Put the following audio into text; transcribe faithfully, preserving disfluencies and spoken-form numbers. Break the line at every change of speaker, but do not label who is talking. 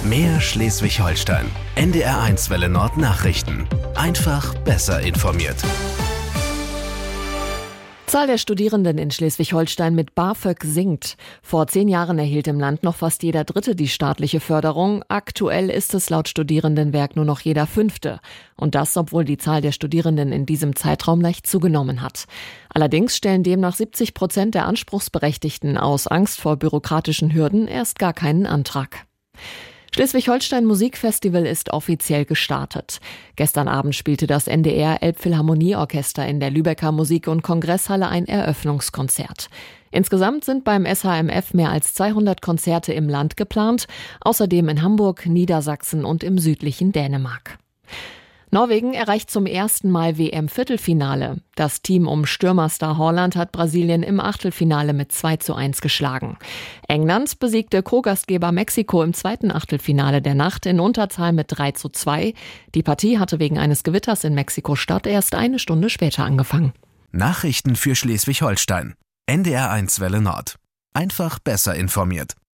Mehr Schleswig-Holstein. N D R eins Welle Nord Nachrichten. Einfach besser informiert.
Zahl der Studierenden in Schleswig-Holstein mit BAföG sinkt. Vor zehn Jahren erhielt im Land noch fast jeder Dritte die staatliche Förderung. Aktuell ist es laut Studierendenwerk nur noch jeder Fünfte. Und das, obwohl die Zahl der Studierenden in diesem Zeitraum leicht zugenommen hat. Allerdings stellen demnach siebzig Prozent der Anspruchsberechtigten aus Angst vor bürokratischen Hürden erst gar keinen Antrag. Schleswig-Holstein Musikfestival ist offiziell gestartet. Gestern Abend spielte das N D R Elbphilharmonieorchester in der Lübecker Musik- und Kongresshalle ein Eröffnungskonzert. Insgesamt sind beim S H M F mehr als zweihundert Konzerte im Land geplant, außerdem in Hamburg, Niedersachsen und im südlichen Dänemark. Norwegen erreicht zum ersten Mal W M-Viertelfinale. Das Team um Stürmerstar Haaland hat Brasilien im Achtelfinale mit zwei zu eins geschlagen. England besiegte Co-Gastgeber Mexiko im zweiten Achtelfinale der Nacht in Unterzahl mit drei zu zwei. Die Partie hatte wegen eines Gewitters in Mexiko-Stadt erst eine Stunde später angefangen.
Nachrichten für Schleswig-Holstein. N D R eins Welle Nord. Einfach besser informiert.